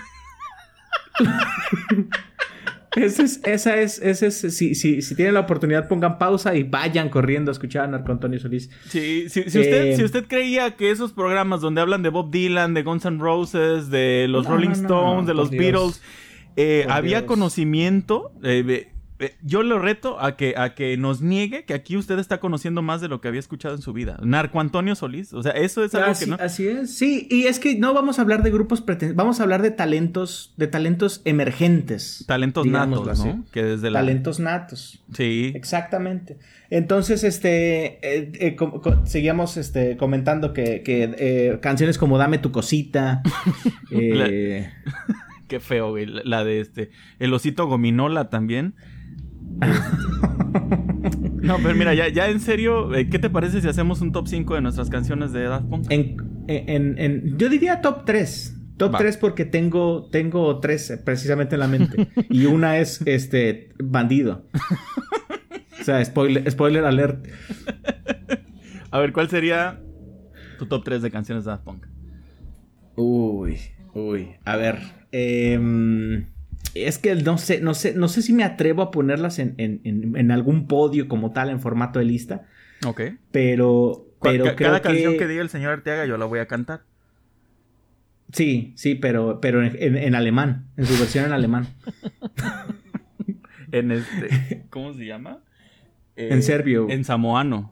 Ese es, esa es, ese es, si, si, si tienen la oportunidad, pongan pausa y vayan corriendo a escuchar a Narco Antonio Solís.
Sí, si, si, usted,
Eh,
si usted creía que esos programas donde hablan de Bob Dylan, de Guns N' Roses, de los
No,
Rolling
no, no,
Stones, de
por
los
Dios.
Beatles, eh,
Por
había
Dios.
conocimiento, eh, eh, eh, yo lo reto a que, a que nos niegue que aquí usted está conociendo más de lo que había escuchado en su vida. Narco Antonio Solís, o sea, eso es algo
así,
que no...
así es, sí, y es que no vamos a hablar de grupos preten- vamos a hablar de talentos, de talentos emergentes.
Talentos
digámoslo
natos,
así.
¿no? Que desde la...
Talentos natos.
Sí.
Exactamente. Entonces, este, eh, eh, com- co- seguíamos este, comentando que, que eh, canciones como Dame tu cosita, eh,
Qué feo, güey. La, la de este... El osito gominola también. No, pero mira, ya, ya en serio, ¿qué te parece si hacemos un top cinco de nuestras canciones de Daft Punk?
En, en, en, yo diría top tres. Top Va. tres porque tengo, tengo tres precisamente en la mente. Y una es este Bandido. O sea, spoiler, spoiler alert.
A ver, ¿cuál sería tu top tres de canciones de Daft Punk?
Uy, uy. A ver. Eh, es que no sé, no sé, no sé si me atrevo a ponerlas en, en, en, en algún podio como tal, en formato de lista.
Ok.
Pero, pero
Ca-
creo
Cada
que...
canción que diga el señor Arteaga yo la voy a cantar.
Sí, sí, pero, pero en, en, en alemán, en su versión en alemán.
En este, ¿cómo se llama? Eh,
en serbio.
En samoano.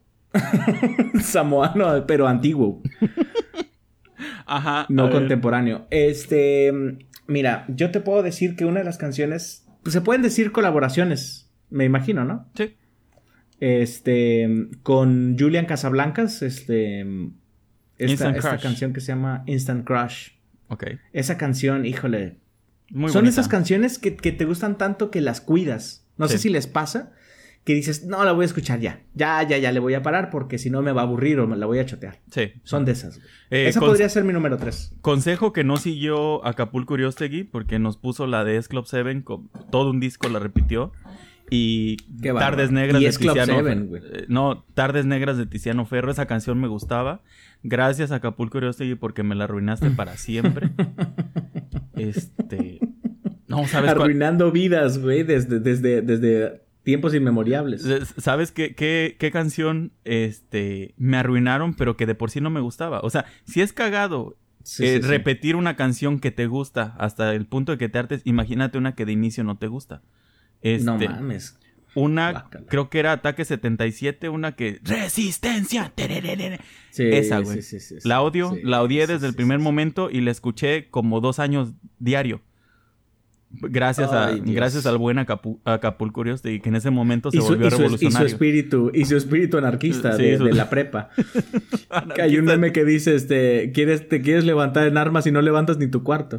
Samoano, pero antiguo.
Ajá.
No contemporáneo. Este, mira, yo te puedo decir que una de las canciones, pues se pueden decir colaboraciones, me imagino, ¿no?
Sí.
Este, con Julian Casablancas, este... Esta, esta
Crush.
canción que se llama Instant Crush.
Ok.
Esa canción, híjole.
Muy
Son
bonita.
esas canciones que, que te gustan tanto que las cuidas. No
Sí.
sé si les pasa que dices, no, la voy a escuchar ya. Ya, ya, ya le voy a parar porque si no me va a aburrir o me la voy a chotear.
Sí.
Son de esas.
Eh,
Esa
con-
podría ser mi número tres.
Consejo que no siguió Acapulco Uriostegui porque nos puso la de S Club siete, con todo un disco la repitió. Y
Qué bárbaro.
Tardes Negras
Y
de
S Club
Tiziano
siete,
Ferro.
güey.
Eh, No, Tardes Negras de Tiziano Ferro. Esa canción me gustaba. Gracias a Acapulco Uriostegui porque me la arruinaste para siempre. Este... No, ¿sabes cuál?
Arruinando vidas, güey, desde, desde, desde tiempos inmemoriales.
¿Sabes qué, qué, qué canción este, me arruinaron, pero que de por sí no me gustaba? O sea, si es cagado
Sí,
eh,
sí, sí.
repetir una canción que te gusta hasta el punto de que te hartes, imagínate una que de inicio no te gusta. Este,
No mames.
Una,
Guácala.
creo que era Ataque setenta y siete, una que... ¡Resistencia! tererere.
Sí,
Esa, güey.
sí, sí, sí, sí.
La odio,
Sí,
la odié
sí,
desde
sí,
el primer
sí, sí.
momento y la escuché como dos años diario. Gracias, a,
Ay, Dios.
gracias al buen Acapu- Acapulco Uriostegui, que en ese momento se
Y su,
volvió
y su- y su
revolucionario.
espíritu, y su espíritu anarquista
Sí,
de,
su-
de la prepa. Que hay un meme que dice, este, ¿quieres, te quieres levantar en armas y no levantas ni tu cuarto.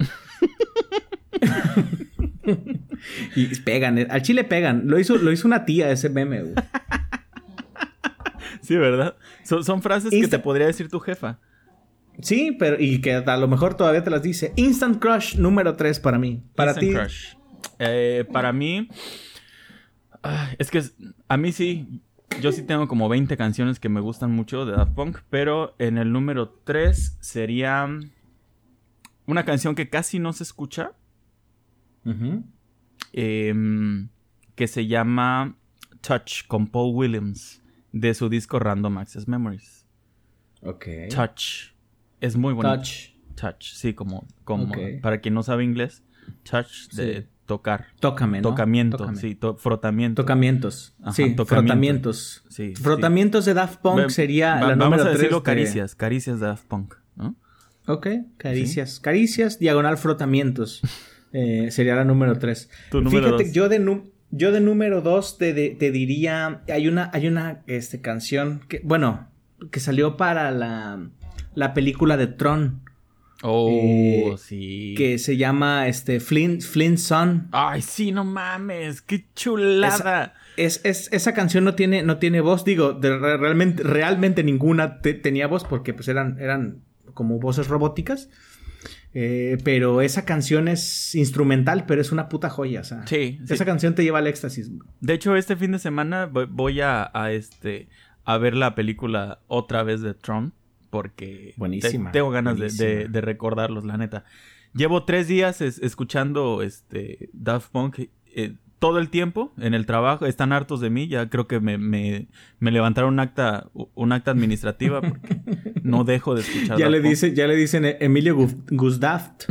Y pegan, eh, al chile pegan. Lo hizo, lo hizo una tía ese meme, güey.
Sí, ¿verdad? Son, son frases que
Insta-
te podría decir tu jefa.
Sí, pero y que a lo mejor todavía te las dice. Instant Crush número tres para mí. Para
Instant
ti.
Crush. Eh, para mí... ah, es que es- a mí sí... Yo sí tengo como veinte canciones que me gustan mucho de Daft Punk. Pero en el número tres sería... una canción que casi no se escucha.
Ujú.
eh, que se llama Touch con Paul Williams. De su disco Random Access Memories.
Ok.
Touch. Es muy bonito.
Touch.
Touch, sí, como, como
Ok.
para quien no sabe inglés, touch de
Sí.
tocar.
Tócame, ¿no?
Tocamiento,
Tócame.
sí, to- frotamiento.
Tocamientos.
Ajá,
sí,
tocamiento.
frotamientos.
Sí,
frotamientos de Daft Punk
Ve-
sería
va-
la
vamos
número
a decirlo
tres de-
caricias, caricias de Daft Punk, ¿no?
Ok, caricias. Caricias, diagonal frotamientos. Eh, sería la número tres.
Tu número
Fíjate,
dos.
yo de, nu- yo de número dos te, de- te diría... Hay una, hay una este, canción que... Bueno, que salió para la, la película de Tron.
Oh,
Eh,
sí.
Que se llama este, Flint, Flint Son.
Ay, sí, no mames, qué chulada.
Es, es, esa canción no tiene, no tiene voz. Digo, de- re- realmente, realmente ninguna te- tenía voz porque pues eran, eran como voces robóticas. Eh, pero esa canción es instrumental, pero es una puta joya. O sea,
Sí, sí.
esa canción te lleva al éxtasis.
De hecho, este fin de semana voy- voy a, a este a ver la película otra vez de Tron. Porque
Buenísima,
te- tengo ganas de,
buenísima.
de- de recordarlos, la neta. Llevo tres días es- escuchando este Daft Punk eh, todo el tiempo en el trabajo. Están hartos de mí. Ya creo que me, me, me levantaron un acta, un acta administrativa porque no dejo de escuchar
Ya
Daft
le,
Punk.
dice, ya le dicen eh, Emilio Gus- Gusdaft.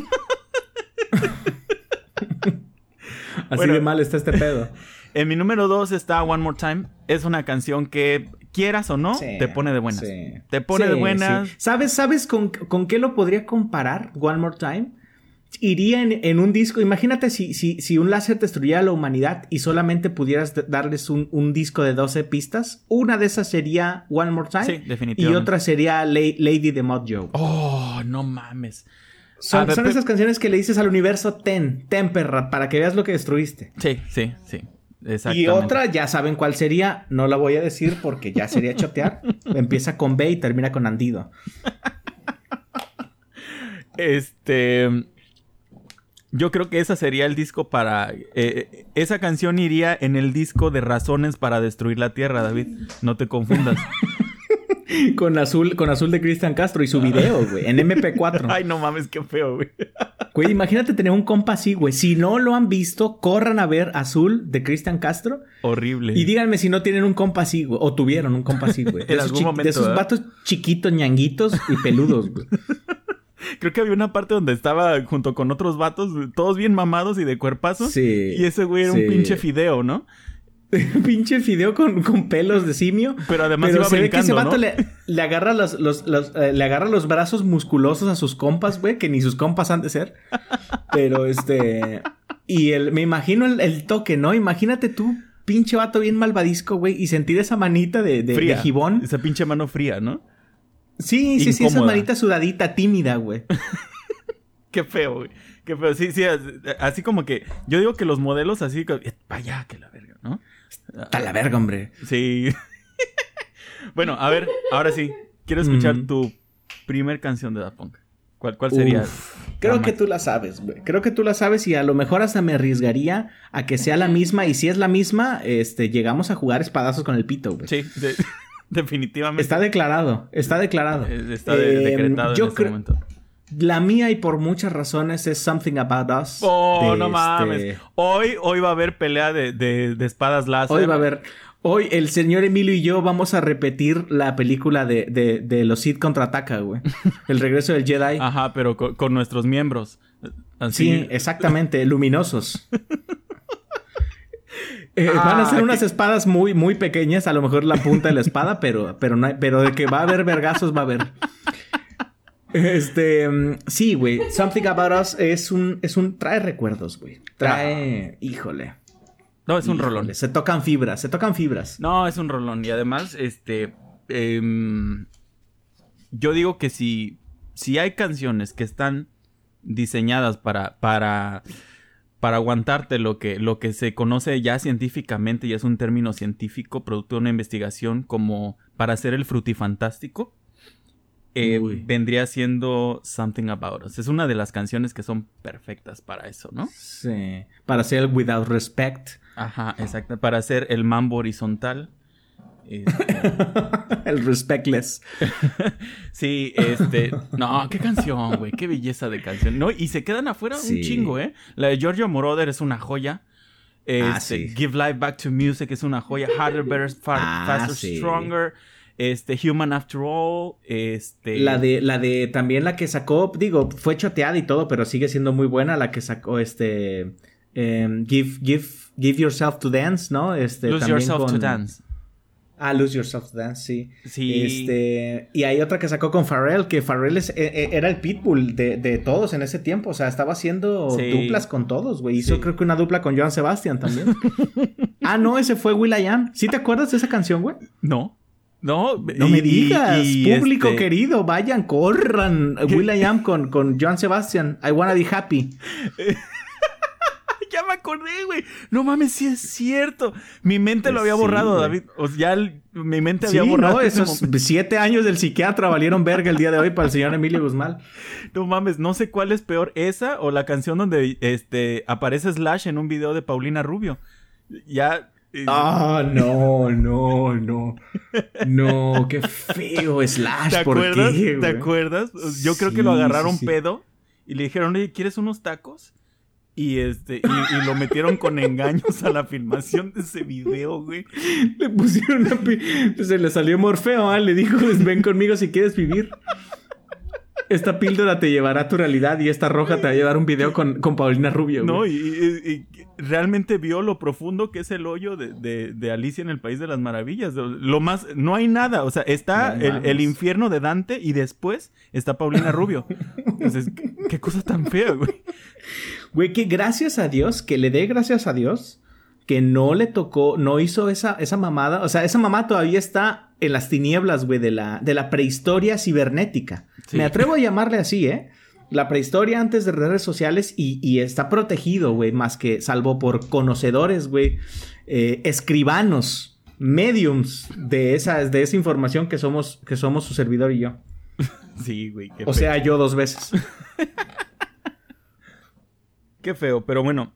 Así
Bueno.
de mal está este pedo.
En mi número dos está One More Time. Es una canción que, quieras o no,
Sí,
te pone de buenas.
sí.
Te pone
Sí,
de buenas.
sí. ¿Sabes, sabes con, con qué lo podría comparar One More Time? Iría en, en un disco. Imagínate si, si, si un láser destruyera la humanidad y solamente pudieras d- darles un, un disco de doce pistas. Una de esas sería One More Time.
Sí,
Y
definitivamente.
otra sería La- Lady de Mod Joe.
Oh, no mames.
Son,
A ver,
son
pe-
esas canciones que le dices al universo: ten, ten, perra, para que veas lo que destruiste.
Sí, sí, sí. Exactamente.
Y otra, ya saben cuál sería. No la voy a decir porque ya sería chotear. Empieza con B y termina con Andido.
Este... Yo creo que esa sería el disco para... Eh, esa canción iría en el disco de Razones para Destruir la Tierra, David. No te confundas.
Con azul, con azul de Cristian Castro y su video, güey. En eme pe cuatro.
Ay, no mames, qué feo, güey.
Güey, imagínate tener un compa así, güey. Si no lo han visto, corran a ver Azul de Cristian Castro.
Horrible.
Y díganme si no tienen un compa así, güey. O tuvieron un compa así, güey. De,
En
esos,
algún
chi-
momento,
de esos
¿verdad?
vatos chiquitos, ñanguitos y peludos, güey.
Creo que había una parte donde estaba junto con otros vatos, todos bien mamados y de cuerpazo.
Sí.
Y ese güey era
sí.
un pinche fideo, ¿no?
Pinche fideo con, con pelos de simio.
Pero además
Pero
iba
se ve que ese
brincando,
vato
¿no?
le, le agarra los, los, los, eh, le agarra los brazos musculosos a sus compas, güey, que ni sus compas han de ser. Pero este... Y el, me imagino el, el toque, ¿no? Imagínate tú, pinche vato bien malvadisco, güey, y sentir esa manita de, de,
Fría.
de gibón.
Esa pinche mano fría, ¿no?
Sí, sí, sí, esa
Incómoda.
manita sudadita, tímida, güey.
Qué feo, güey. Qué feo. Sí, sí, as- así como que... Yo digo que los modelos así... co- eh, Vaya, que la verga, ¿no?
Está la verga, hombre.
Sí. Bueno, a ver, ahora sí. Quiero escuchar
Mm.
tu primer canción de Daft Punk. ¿Cuál, cuál sería?
Uf, creo que tú la sabes, güey. Creo que tú la sabes y a lo mejor hasta me arriesgaría a que sea la misma. Y si es la misma, este, llegamos a jugar espadazos con el pito, güey.
Sí, de- definitivamente.
Está declarado, está declarado.
Eh, Está de-
Eh,
decretado
yo
en este
creo-
momento.
La mía y por muchas razones es Something About Us.
Oh,
de
no
este-
mames. Hoy, hoy va a haber pelea de, de, de espadas láser.
Hoy va a haber... Hoy el señor Emilio y yo vamos a repetir la película de, de, de los Sith contraataca, güey. El regreso del Jedi.
Ajá, pero con, con nuestros miembros. Así.
Sí, exactamente, luminosos. Eh,
Ah,
van a ser
qué-
unas espadas muy, muy pequeñas, a lo mejor la punta de la espada, pero, pero, no hay- pero de que va a haber vergazos, va a haber. Este, mm, sí, güey. Something About Us es un, es un, trae recuerdos, güey. Trae, híjole.
No, es un
híjole,
rolón.
Se tocan fibras, se tocan fibras.
No, es un rolón. Y además, este... em, yo digo que si, si hay canciones que están diseñadas para... para para aguantarte lo que, lo que se conoce ya científicamente, y es un término científico, producto de una investigación, como para hacer el frutifantástico, eh,
Uy.
vendría siendo Something About Us. Es una de las canciones que son perfectas para eso, ¿no?
Sí. Para hacer el Without Respect.
Ajá, exacto. Para hacer el mambo horizontal. Este,
El Respectless.
sí, este... No, qué canción, güey. Qué belleza de canción. No, y se quedan afuera
Sí.
un chingo, ¿eh? La de Giorgio Moroder es una joya. Este,
Ah, sí.
Give Life Back to Music es una joya. Harder, Better, far,
Ah,
Faster,
sí.
Stronger. Este, Human After All. Este...
La de, la de, también la que sacó, digo, fue choteada y todo, pero sigue siendo muy buena. La que sacó, este, em, Give, Give, Give Yourself to Dance, ¿no? Este,
Lose
también
Yourself
con-
to Dance.
Ah, Lose Yourself to Dance, sí.
Sí.
Este, y hay otra que sacó con Pharrell, que Pharrell es- e- e- era el pitbull de, de todos en ese tiempo. O sea, estaba haciendo
Sí.
duplas con todos, güey. Hizo
Sí.
creo que una dupla con Joan Sebastian también. Ah, no, ese fue will.i.am. ¿Sí te acuerdas de esa canción, güey?
No. No.
No
y-
me
y-
digas,
y,
público
este,
querido, vayan, corran. will.i.am con, con Joan Sebastian. I wanna be happy.
Ya me acordé, güey. No mames, sí es cierto. Mi mente lo había
Sí,
borrado,
güey.
David. O sea, ya el- mi mente
Sí,
había borrado.
no,
ese
esos
momento.
siete años del psiquiatra valieron verga el día de hoy para el señor Emilio Guzmán.
No mames, no sé cuál es peor, esa o la canción donde este aparece Slash en un video de Paulina Rubio. Ya. eh,
Ah, no, no, no. No, qué feo Slash.
¿Te
¿Por
acuerdas?
qué,
¿Te
güey?
acuerdas? Yo creo que
Sí,
lo agarraron
sí, sí.
pedo y le dijeron, oye, ¿quieres unos tacos? Y este, y, y lo metieron con engaños a la filmación de ese video, güey.
Le pusieron una... pi- Se le salió Morfeo, ¿ah? Le dijo, ven conmigo si quieres vivir. Esta píldora te llevará a tu realidad y esta roja te va a llevar un video con, con Paulina Rubio,
No,
güey.
y, y- y realmente vio lo profundo que es el hoyo de, de, de Alicia en el País de las Maravillas. Lo más, no hay nada, o sea, está
No
el,
mames.
el infierno de Dante y después está Paulina Rubio. Entonces, ¿qué, qué cosa tan fea, güey?
Güey, que gracias a Dios, que le dé gracias a Dios, que no le tocó, no hizo esa, esa mamada. O sea, esa mamá todavía está en las tinieblas, güey, de la, de la prehistoria cibernética.
Sí.
Me atrevo a llamarle así, ¿eh? La prehistoria antes de redes sociales y, y está protegido, güey, más que salvo por conocedores, güey, eh, escribanos, mediums de esa, de esa información que somos, que somos su servidor y yo.
Sí, güey.
O sea, yo dos veces.
Qué feo, pero bueno.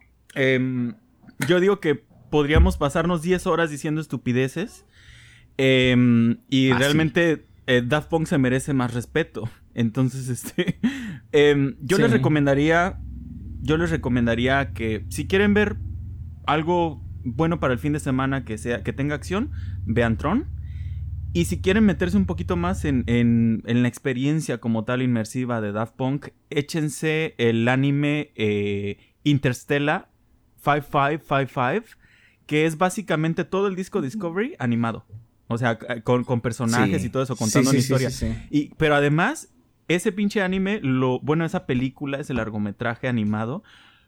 Eh, yo digo que podríamos pasarnos diez horas diciendo estupideces. Eh, y ah, realmente sí. eh, Daft Punk se merece más respeto. Entonces, este... eh, yo sí. les recomendaría... Yo les recomendaría que si quieren ver algo bueno para el fin de semana que sea que tenga acción, vean Tron. Y si quieren meterse un poquito más en, en, en la experiencia como tal inmersiva de Daft Punk, échense el anime eh, Interstellar cinco cinco cinco cinco, que es básicamente todo el disco Discovery animado. O sea, con, con personajes sí. y todo eso, contando sí, sí, una historia. Sí, sí, sí. Y, pero además, ese pinche anime, lo bueno, esa película, ese largometraje animado,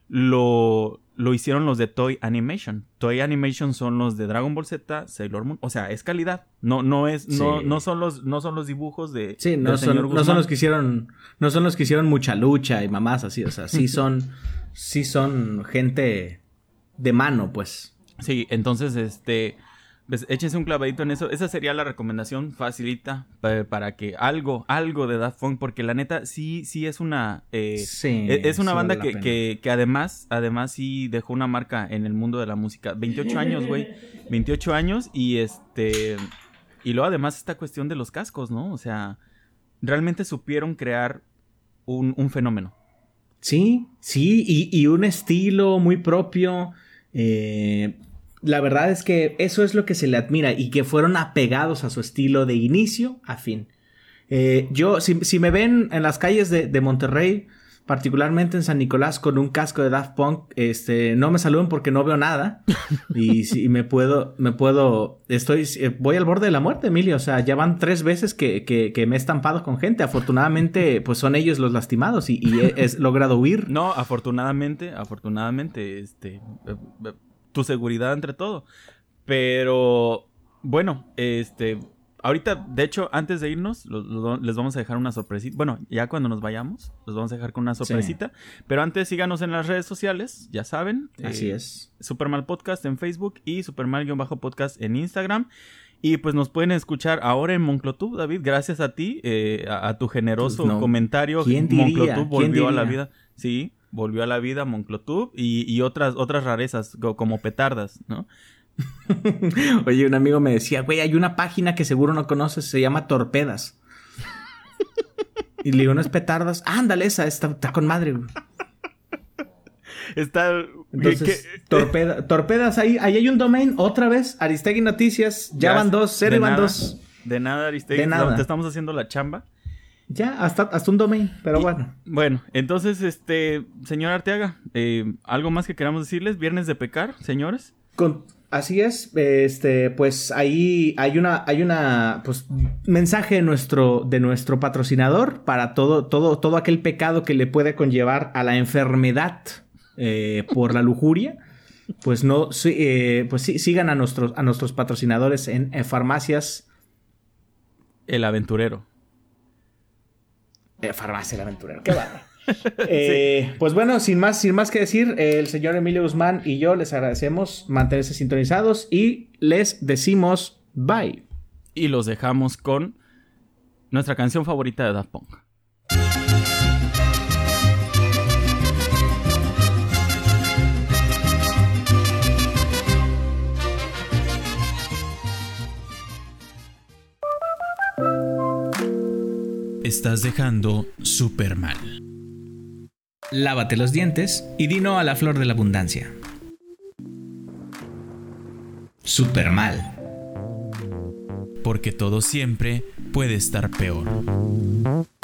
lo, lo hicieron los de Toei Animation. Toei Animation son los de Dragon Ball Z, Sailor Moon. O sea, es calidad. No, no es, sí. no, no son los, no son los dibujos de.
Sí, no son, no son los que hicieron, no son los que hicieron Mucha Lucha y mamás así. O sea, sí son, sí son gente de mano, pues.
Sí, entonces, este, pues, échense un clavadito en eso. Esa sería la recomendación facilita para, para que algo, algo de Daft Punk, porque la neta sí, sí es una, eh, sí, es una sí banda vale que, que, que además, además sí dejó una marca en el mundo de la música. veintiocho años, güey, veintiocho años y este, y luego además esta cuestión de los cascos, ¿no? O sea, realmente supieron crear un, un fenómeno.
Sí, sí, y, y un estilo muy propio. Eh, la verdad es que eso es lo que se le admira y que fueron apegados a su estilo de inicio a fin. Eh, yo, si, si me ven en las calles de, de Monterrey, particularmente en San Nicolás, con un casco de Daft Punk, este, no me saluden porque no veo nada. Y si me puedo, me puedo, estoy, voy al borde de la muerte, Emilio. O sea, ya van tres veces que, que, que me he estampado con gente. Afortunadamente, pues son ellos los lastimados y, y he, he logrado huir.
No, afortunadamente, afortunadamente, este, eh, eh, tu seguridad entre todo. Pero, bueno, este... Ahorita, de hecho, antes de irnos, lo, lo, les vamos a dejar una sorpresita. Bueno, ya cuando nos vayamos, los vamos a dejar con una sorpresita. Sí. Pero antes, síganos en las redes sociales, ya saben.
Así
eh,
es.
Supermal Podcast en Facebook y Supermal-Podcast en Instagram. Y pues nos pueden escuchar ahora en Monclotub, David. Gracias a ti, eh, a, a tu generoso pues no. comentario.
¿Quién diría?
Monclotub volvió
¿Quién
a la vida. Sí, volvió a la vida Monclotub y, y otras, otras rarezas, como petardas, ¿no?
Oye, un amigo me decía, güey, hay una página que seguro no conoces, se llama Torpedas. Y le digo, ¿no es petardas? Ah, ándale, esa, está, está con madre, güey.
Está...
Entonces, torpeda, Torpedas, ahí, ahí hay un domain, otra vez, Aristegui Noticias, ya, ya van dos, cero y van dos.
De nada, Aristegui, de nada. Te estamos haciendo la chamba.
Ya, hasta, hasta un domain, pero y, bueno.
Bueno, entonces, este, señor Arteaga, eh, ¿algo más que queramos decirles? Viernes de pecar, señores.
Con... Así es, este, pues ahí hay una, hay una, pues, mensaje de nuestro, de nuestro patrocinador para todo, todo, todo aquel pecado que le puede conllevar a la enfermedad eh, por la lujuria. Pues no, sí, eh, pues sí, sigan a nuestros, a nuestros patrocinadores en, en farmacias.
El Aventurero.
Eh, farmacia El Aventurero, qué bárbaro. Eh, sí. Pues bueno, sin más, sin más que decir, eh, el señor Emilio Guzmán y yo les agradecemos mantenerse sintonizados y les decimos bye.
Y los dejamos con nuestra canción favorita de Daft Punk.
Estás dejando súper mal.
Lávate los dientes y di no a la flor de la abundancia. Súper mal.
Porque todo siempre puede estar peor.